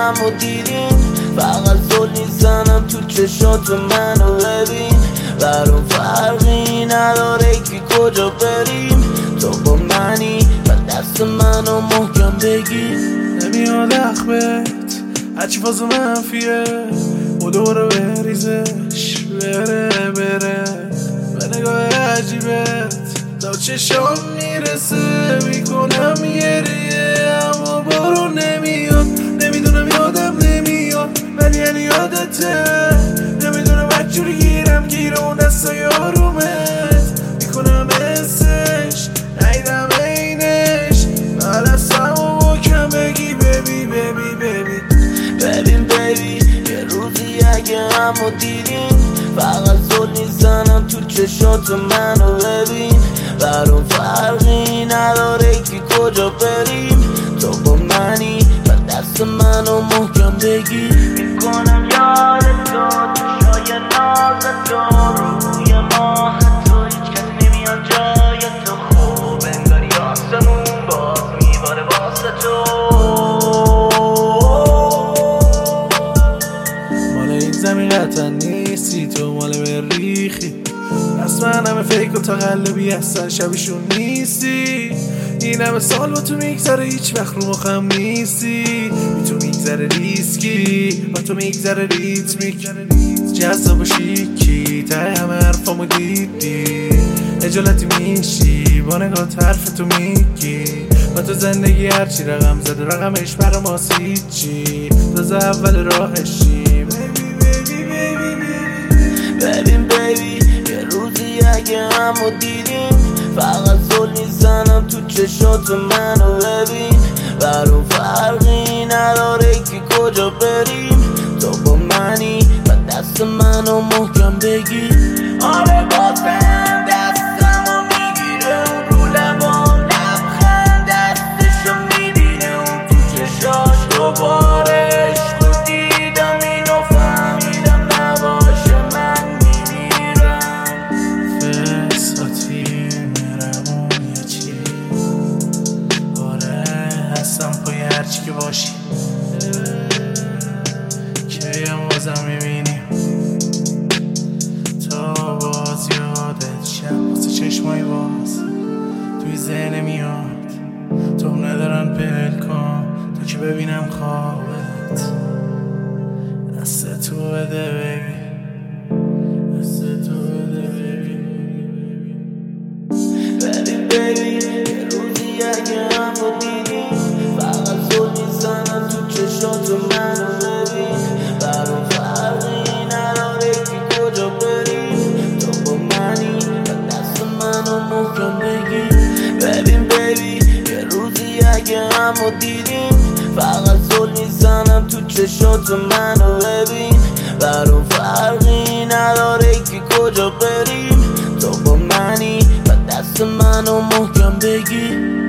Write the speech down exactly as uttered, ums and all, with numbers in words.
همو دیدیم، فقط زل میزنم تو چشات منو ببین. برام فرقی نداره که کجا بریم، تو با منی و دست منو محکم بگیر. نمیاد اخبت هرچی فاز منفیه و دوره بریزش بره بره به نگاه عجیبت تا چشام میرسه میکنم گریه، اما بارو نمیاد. نمیدونم یادم نمیاد ولی یعنی یادته. نمیدونم بچوری گیرم گیر اون دستای آرومت میکنم حسش نیدم اینش و دستمو محکم بگی ببی ببی ببی ببین بیبی. یه روزی اگه همو دیدیم، فقط زل میزنم تو چشات منو ببین. برام فرقی نداره که کجا بریم، تو با منی و دست منو محکم بگیر. میکنم یاد تو چشای ناز تو روی ما، حتی هیچ کس نمیاد جای تو. خوب انگاری آسمون باز میباره واسه تو. مال این زمین قطعا نیستی تو، مال مریخی. پس من همه فیک و تقلبی اصلا شبیشون نیستی. این همه سال با تو میگذره هیچ وقت رو مخم نیستی. بی تو میگذره ریسکی با تو میگذره ریتمیک، جذاب و شیکی ته همه حرفامو دیدی. اجالتی میشی با نگاه حرف تو میگی. با تو زندگی هرچی رقم زده رقمش برا ماست هیچی. تازه اول راهشی ببین بیبی. یه روزی اگه همو دیدیم، فقط زل میزنم تو چشات منو ببین. برام فرقی نداره که کجا بریم، تو با منی و دست منو محکم بگیر. آره بازم دستمو میگیره اون رو لبام، لبخند دستشو میبینه اون تو چشاش. دوباره عشق دیدم اینو فهمیدم نباشه من میمیرم. فساتی میرم یه چی. آره هستم پای هرچی که باشی. کیم بازم میبینیم تا باز یادت شب واسه چشمای باز توی ذهن میاد. تو ندارن پل کن تا که ببینم خوابت. دست تو بده بیبی، دست تو بده بیبی. ببین بیبی. یه روزی اگه همو دیدیم، فقط زل میزنم تو چشات منو ببین. برام فرقی نداره که کجا بریم، تو با منی و دست منو محکم بگیر. ببین بیبی. یه روزی اگه همو دیدیم، فقط زل میزنم تو چشات منو ببین. برام فرقی نداره که کجا بریم، تو با منی و دست منو محکم بگیر.